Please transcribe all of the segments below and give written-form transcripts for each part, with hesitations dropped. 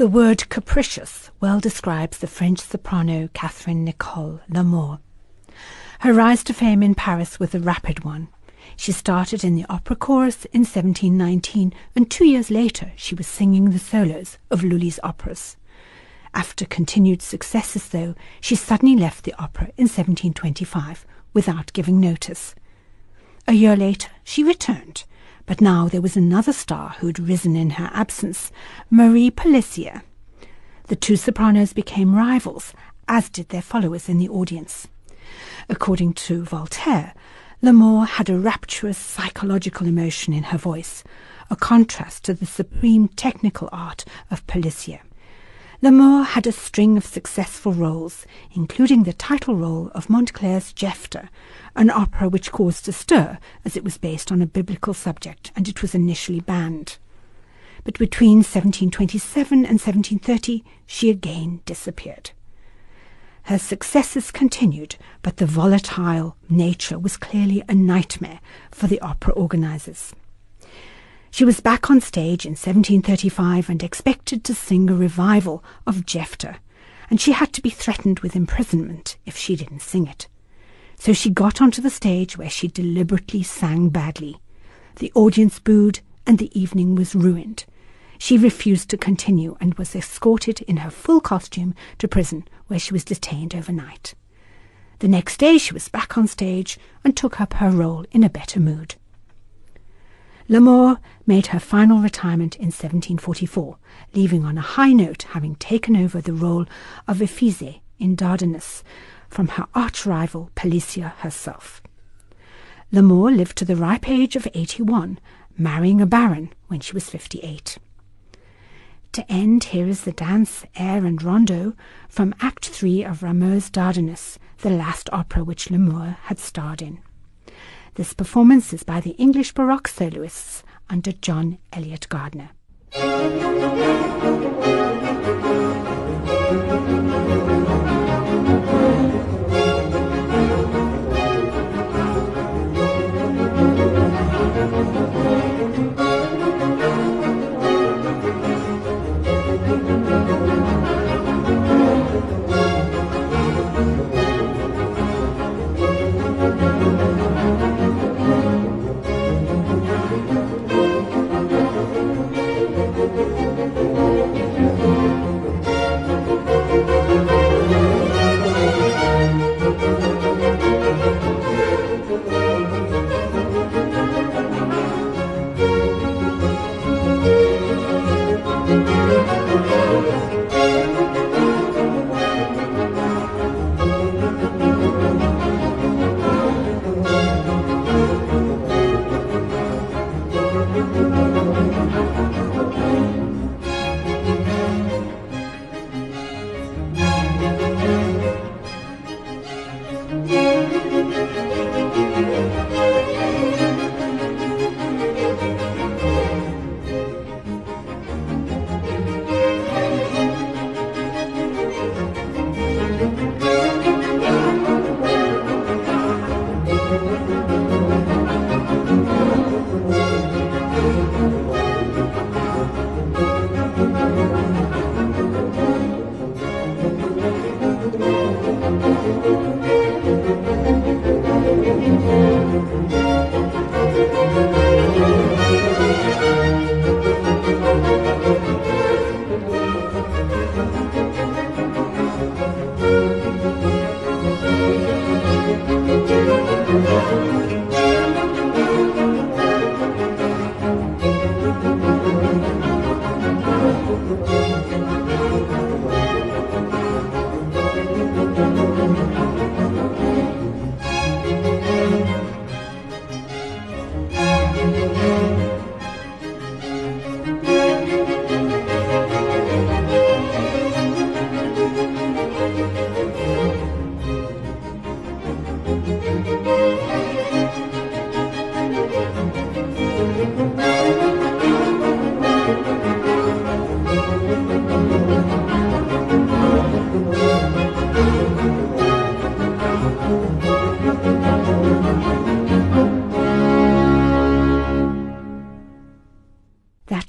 The word capricious well describes the French soprano Catherine Nicole Lamour. Her rise to fame in Paris was a rapid one. She started in the opera chorus in 1719, and 2 years later she was singing the solos of Lully's operas. After continued successes, though, she suddenly left the opera in 1725 without giving notice. A year later she returned, but now there was another star who had risen in her absence, Marie Pelissier. The two sopranos became rivals, as did their followers in the audience. According to Voltaire, Lamour had a rapturous psychological emotion in her voice, a contrast to the supreme technical art of Pelissier. Lamour had a string of successful roles, including the title role of Montclair's Jephtha, an opera which caused a stir as it was based on a biblical subject and it was initially banned. But between 1727 and 1730 she again disappeared. Her successes continued, but the volatile nature was clearly a nightmare for the opera organisers. She was back on stage in 1735 and expected to sing a revival of Jephtha, and she had to be threatened with imprisonment if she didn't sing it. So she got onto the stage where she deliberately sang badly. The audience booed and the evening was ruined. She refused to continue and was escorted in her full costume to prison, where she was detained overnight. The next day she was back on stage and took up her role in a better mood. Lamour made her final retirement in 1744, leaving on a high note, having taken over the role of Ephize in Dardanus from her arch-rival Pelissier herself. Lamour lived to the ripe age of 81, marrying a baron when she was 58. To end, here is the dance, air and rondo from Act 3 of Rameau's Dardanus, the last opera which Lamour had starred in. This performance is by the English Baroque soloists under John Eliot Gardiner.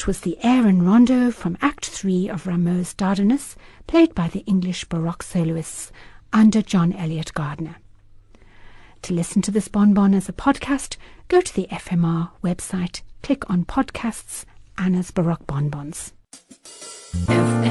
was the air and rondo from Act 3 of Rameau's Dardanus, played by the English Baroque soloists under John Eliot Gardiner. To listen to this bonbon as a podcast, go to the FMR website, click on Podcasts, Anna's Baroque Bonbons.